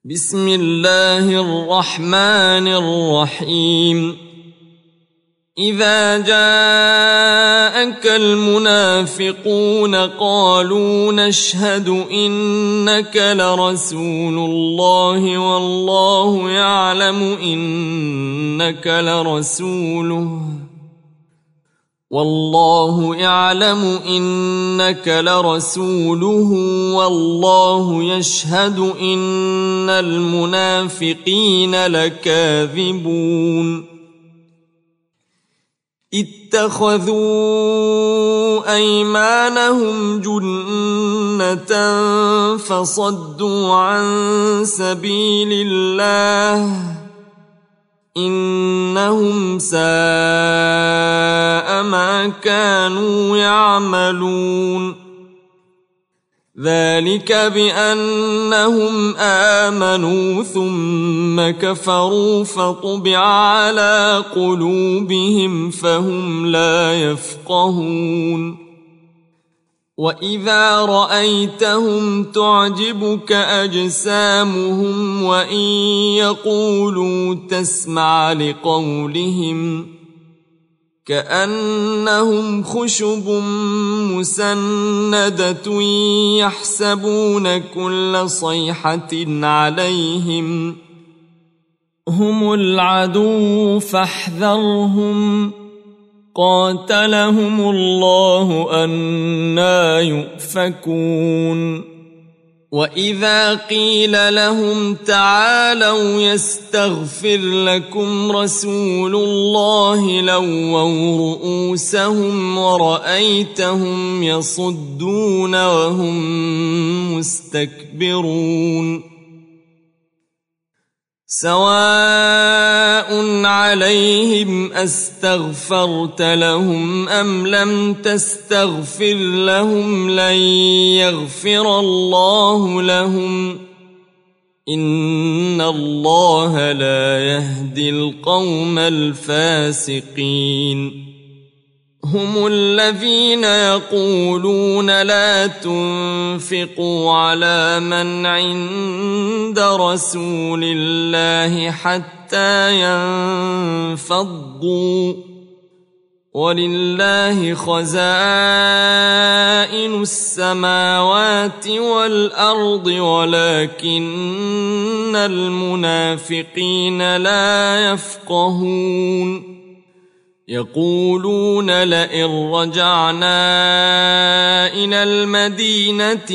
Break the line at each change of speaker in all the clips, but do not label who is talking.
بسم الله الرحمن الرحيم. إذا جاءك المنافقون قالوا نشهد إنك لرسول الله والله يعلم إنك لرسوله والله يشهد إن المنافقين لكاذبون. اتخذوا أيمانهم جنة فصدوا عن سبيل الله إنهم ساء ما كانوا يعملون. ذلك بأنهم آمنوا ثم كفروا فطبع على قلوبهم فهم لا يفقهون. وإذا رأيتهم تعجبك أجسامهم وإن يقولوا تسمع لقولهم كأنهم خشب مسندة يحسبون كل صيحة عليهم هم العدو فاحذرهم قاتلهم الله أنى يؤفكون. وإذا قيل لهم تعالوا يستغفر لكم رسول الله لووا رؤوسهم ورأيتهم يصدون وهم مستكبرون. سواء عليهم أستغفرت لهم أم لم تستغفر لهم لن يغفر الله لهم إن الله لا يهدي القوم الفاسقين. هم الذين يقولون لا تنفقوا على من عند رسول الله حتى ينفضوا ولله خزائن السماوات والأرض ولكن المنافقين لا يفقهون. يقولون لئن رجعنا إلى المدينة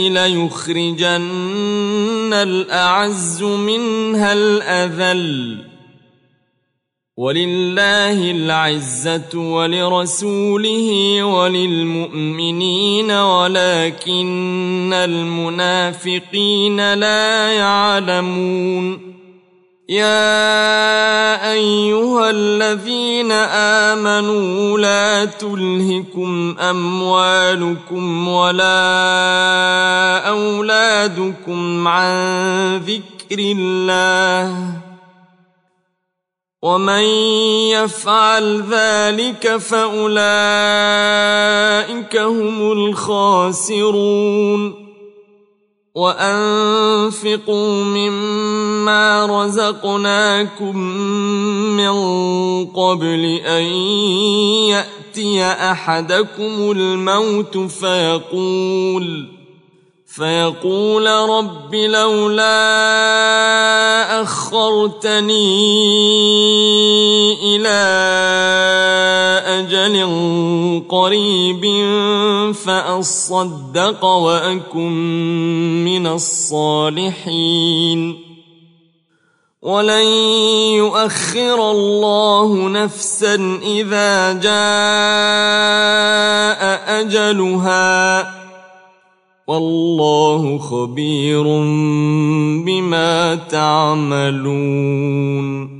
ليخرجن الأعز منها الأذل ولله العزة ولرسوله وللمؤمنين ولكن المنافقين لا يعلمون. يا أيها الذين آمنوا لا تلهكم أموالكم ولا أولادكم عن ذكر الله ومن يفعل ذلك فأولئك هم الخاسرون. وأنفقوا مما رزقناكم من قبل أن يأتي أحدكم الموت فيقول رب لولا أخرتني إلى أجل قريب فأصدق وأكن من الصالحين. ولن يؤخر الله نفسا إذا جاء أجلها والله خبير بما تعملون.